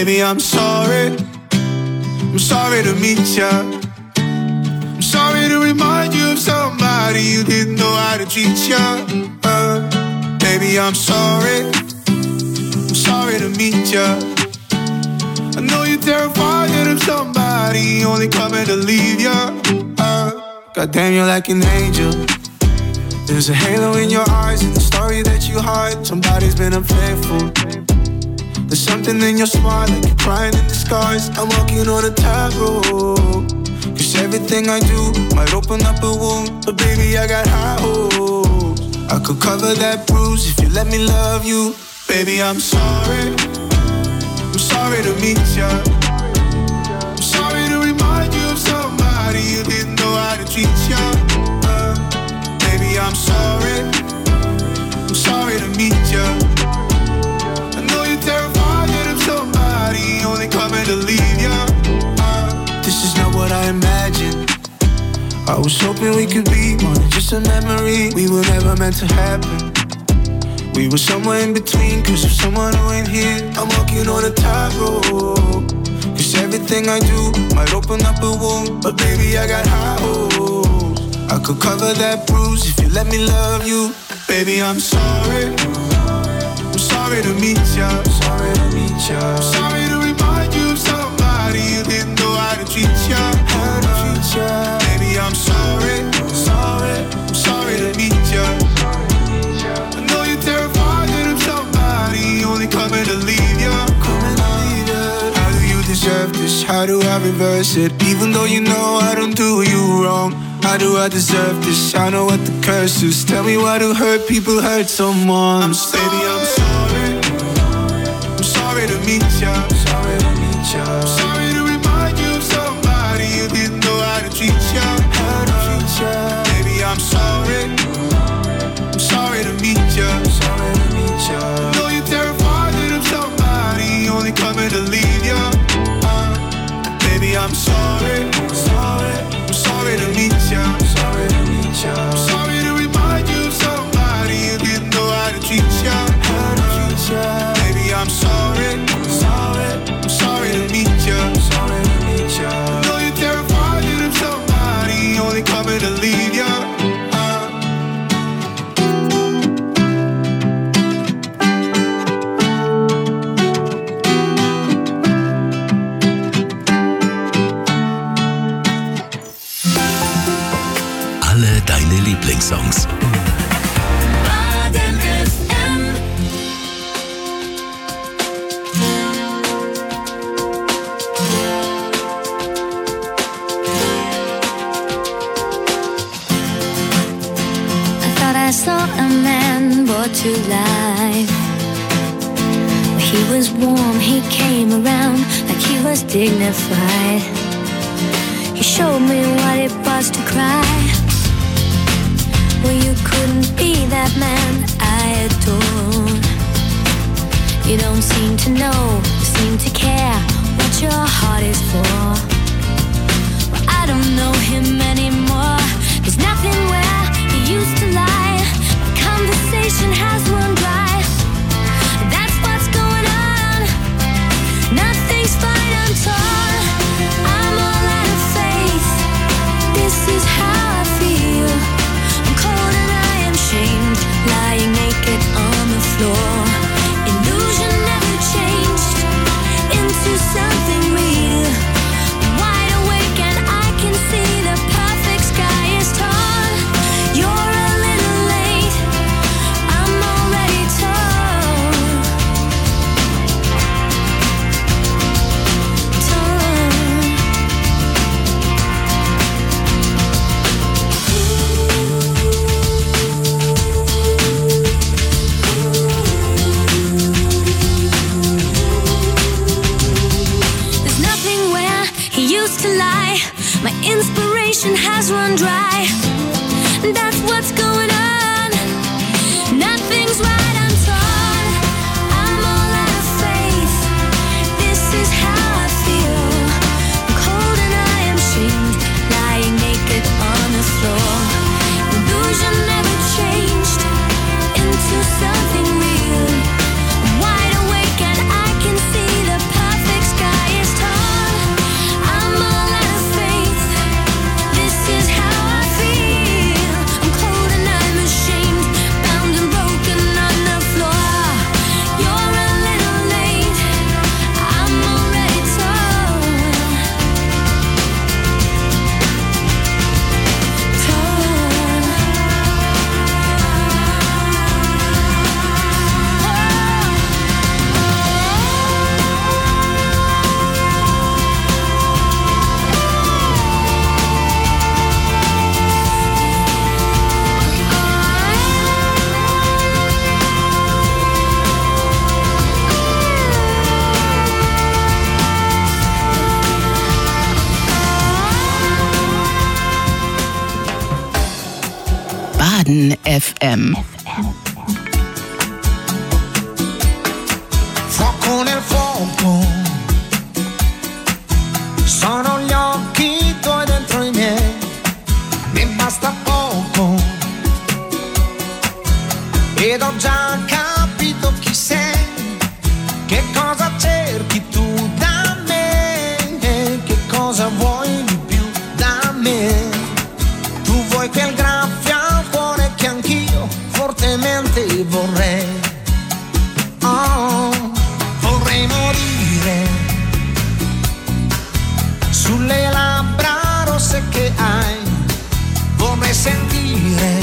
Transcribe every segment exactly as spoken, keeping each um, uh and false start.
Baby, I'm sorry. I'm sorry to meet ya. I'm sorry to remind you of somebody you didn't know how to treat ya. uh, Baby, I'm sorry. I'm sorry to meet ya. I know you're terrified of somebody only coming to leave ya. uh, Goddamn, you're like an angel. There's a halo in your eyes and the story that you hide. Somebody's been unfaithful. There's something in your smile, like you're crying in disguise. I'm walking on a tightrope, cause everything I do might open up a wound. But baby, I got high hopes. I could cover that bruise if you let me love you. Baby, I'm sorry. I'm sorry to meet ya. I'm sorry to remind you of somebody you didn't know how to treat ya. uh, Baby, I'm sorry. I'm sorry to meet ya. I know you're terrified of somebody only coming to leave ya. uh, This is not what I imagined. I was hoping we could be more than just a memory. We were never meant to happen. We were somewhere in between, cause of someone who ain't here. I'm walking on a tightrope, cause everything I do might open up a wound. But baby, I got high hopes. I could cover that bruise if you let me love you. Baby, I'm sorry. I'm sorry to meet ya. Sorry to meet ya. I'm sorry to remind you of somebody you didn't know how to treat ya. How to treat ya. Baby, I'm sorry. Sorry. I'm sorry to meet ya. I know you're terrified of somebody only coming to leave ya. Coming to leave ya. How do you deserve this? How do I reverse it? Even though you know I don't do you wrong. How do I deserve this? I know what the curse is. Tell me why do hurt people hurt someone? I'm sorry. Baby, I'm sorry. I'm sorry to meet ya. Sorry to meet ya. I'm sorry to remind you of somebody you didn't know how to treat ya. How to treat ya. Baby, I'm sorry. I'm sorry to meet ya. Sorry to meet ya. I know you're terrified of somebody only coming to leave ya. uh, Baby, I'm sorry. Sorry. I'm sorry to meet ya. Sorry to meet ya. I'm sorry to remind you of somebody you didn't know how to treat ya. How to treat ya. Baby, I'm sorry. Sorry. I'm sorry to meet ya. Sorry to meet ya. I know you're terrified of somebody only coming to leave ya. Deine Lieblingssongs. Baden F M. I thought I saw a man brought to life. He was warm, he came around like he was dignified. He showed me what it was to cry. Well, you couldn't be that man I adore. You don't seem to know, you seem to care what your heart is for. Well, I don't know him anymore. There's nothing where he used to lie. My conversation has run dry. That's what's going on. Nothing's fine, I'm torn. I'm all out of faith. This is how I feel. Shamed, lying naked on the floor. Illusion never changed into something real. I'm wide awake and I can see the perfect sky is torn. You're a little late, I'm already torn. Torn. To lie, my inspiration has run dry. That's what's going on. Nothing's right, I'm torn. I'm all out of faith. This is how I feel. I'm cold and I am shamed, lying naked on the floor. Illusion never changed into something real. I'm wide awake and I can see the perfect Baden F M. Fuoco nel fuoco, sono gli occhi tuoi dentro i miei, mi basta poco ed ho già capito chi sei, che cosa cerchi tu da me, che cosa vuoi di più da me. Tu vuoi quel graffio al cuore che anch'io fortemente vorrei. Oh, vorrei morire sulle labbra rosse che hai, vorrei sentire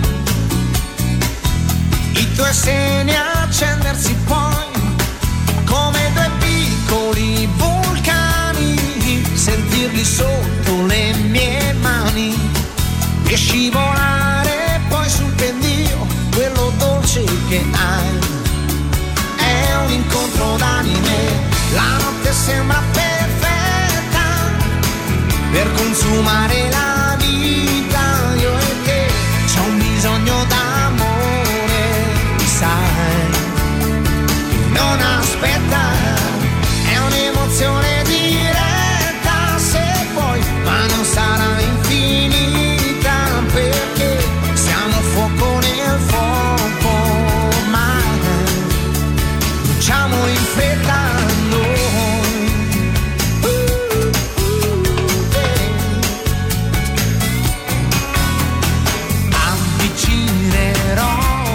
i tuoi seni accendersi poi come due piccoli vulcani, sentirli sotto le mie mani e scivolare poi sul pendio, quello dolce che hai. È un incontro d'anime, la notte sembra perfetta per consumare la vita, io e te, c'è un bisogno d'amore, sai, non aspetta, è un'emozione diretta, se vuoi, ma non sarà infinita, perché siamo fuoco nel fuoco, ormai bruciamo in fretta noi. Avvicinerò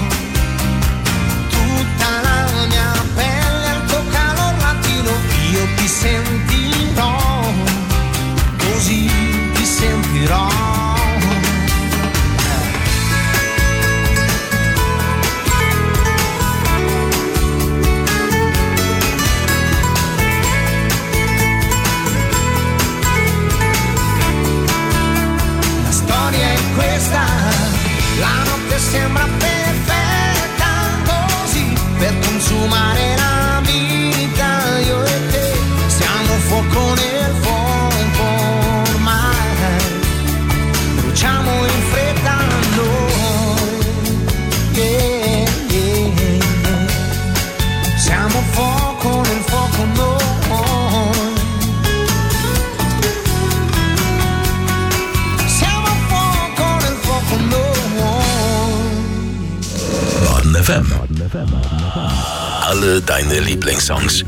tutta la mia pelle al tuo calor latino, io ti sentirò, così ti sentirò. La storia è questa, la notte sembra perfetta, così per consumare la vita, io e te, siamo fuoco nel fuoco, ormai bruciamo in fretta noi, yeah, yeah, yeah. Siamo fuoco nel fuoco noi. Siamo fuoco nel fuoco noi. Baden F M. Alle deine Lieblingssongs.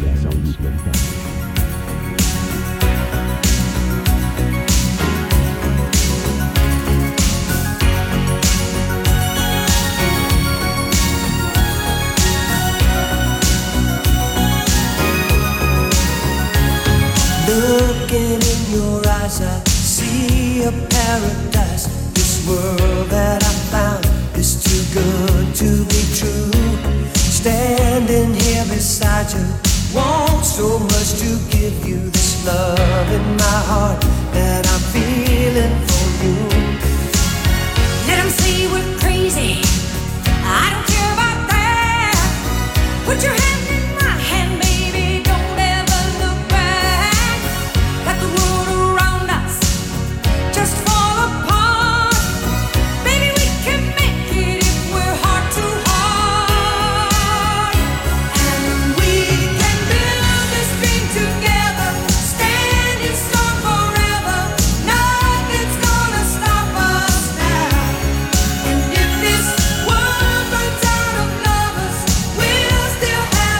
Looking in your eyes, I see a paradise. This world that I found is too good to be true. Standing here beside you, want so much to give you this love in my heart that I'm feeling for you. Let them say we're crazy, I don't care about that. Put your hand in my hand, baby, don't ever look back. Let the world around us just fall apart. Baby, we can make it if we're heart to heart. And we can build this dream together, standing strong forever. Nothing's gonna stop us now. And if this world runs out of lovers, we'll still have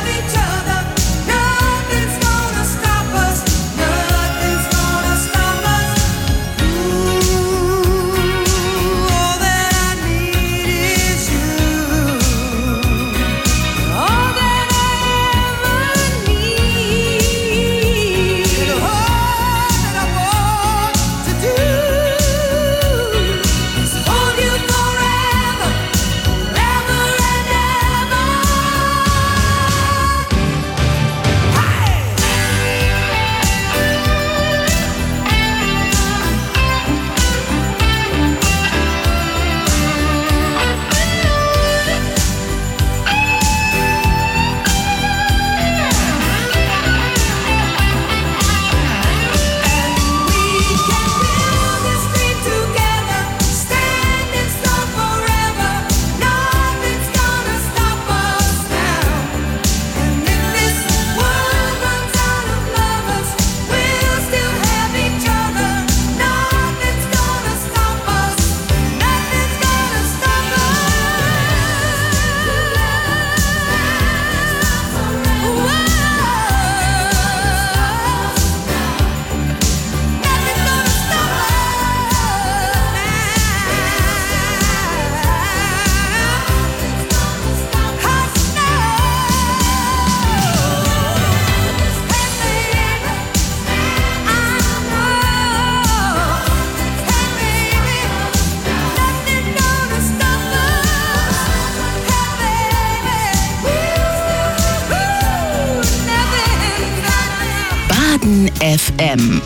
Baden F M.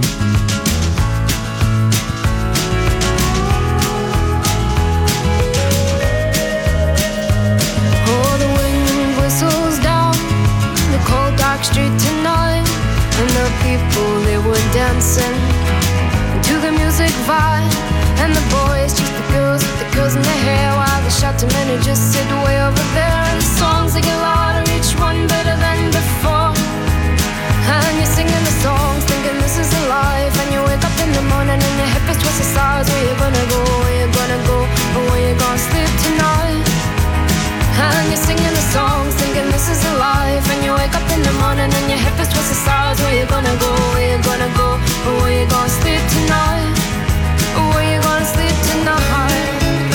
Oh, the wind whistles down the cold dark street tonight, and the people, they were dancing to the music vibe, and the boys chase the girls with the girls in their hair, while the shouting men who just sit way over there, and the songs they get louder, each one better than before, and you're singing the songs thinking this is a life, and you wake up in the morning and your hip is twisted sides. Where you gonna go, where you gonna go, or where you gonna sleep tonight? And you're singing the songs thinking this is a life, and you wake up in the morning and your hip is twisted sides. Where you gonna go, where you gonna go, or where you gonna sleep tonight? Or where you gonna sleep tonight?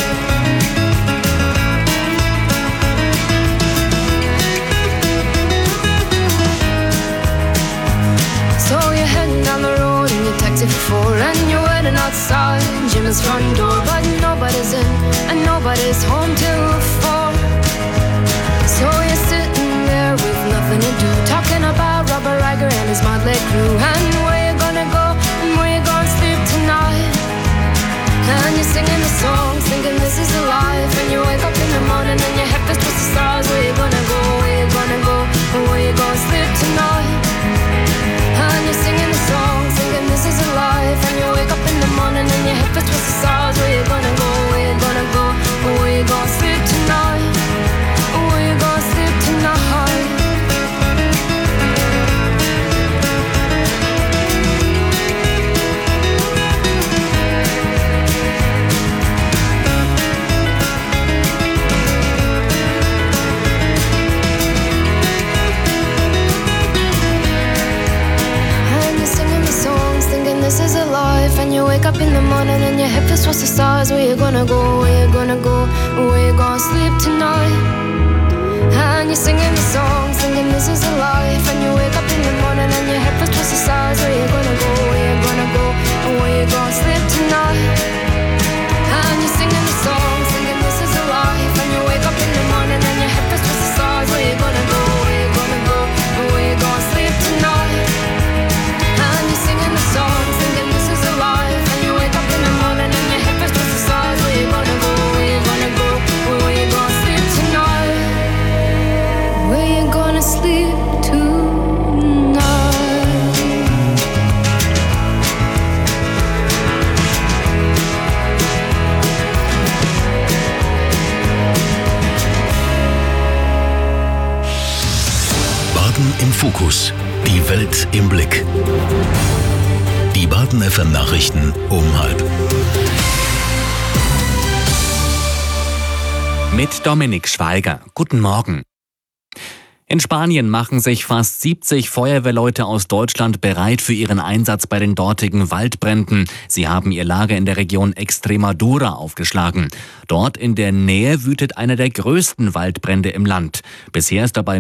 So you're heading down the road in your taxi for four, and you're waiting outside Jim's front door, but nobody's in and nobody's home till four. So you're sitting there with nothing to do, talking about Robert Riger and his motley crew, and where you gonna go and where you gonna sleep tonight. And you're singing the songs thinking this is a life, and you wake up in the morning and your head is twisted stars. Where you gonna go, where you gonna go, and where you gonna sleep tonight? And you're singing the songs thinking this is a life, and you wake up in the morning and your hip is twisted stars. Where you gonna go, where you gonna go, or where you gonna sleep tonight? Or where you gonna sleep tonight? This is a life, and you wake up in the morning and your hip is twisted stars. Where you gonna go, where you gonna go, where you gonna sleep tonight? And you're singing the songs thinking this is a life, and you wake up in the morning and your hip is twisted stars. Where you gonna go, where you gonna go, and where you gonna sleep tonight? And you're singing the songs thinking this is a life, and you wake up in the morning and your hip is twisted stars. Where you gonna go, where you gonna go, and where you gonna sleep tonight? And you're singing the songs thinking this is a life, and you wake up in the morning and your hip is twisted stars. Where you gonna go, where you gonna go, where you gonna sleep tonight? Where you gonna sleep tonight? Baden im Fokus. Die Welt im Blick. Die Baden F M Nachrichten um halb. Mit Dominik Schweiger. Guten Morgen. In Spanien machen sich fast siebzig Feuerwehrleute aus Deutschland bereit für ihren Einsatz bei den dortigen Waldbränden. Sie haben ihr Lager in der Region Extremadura aufgeschlagen. Dort in der Nähe wütet einer der größten Waldbrände im Land. Bisher ist dabei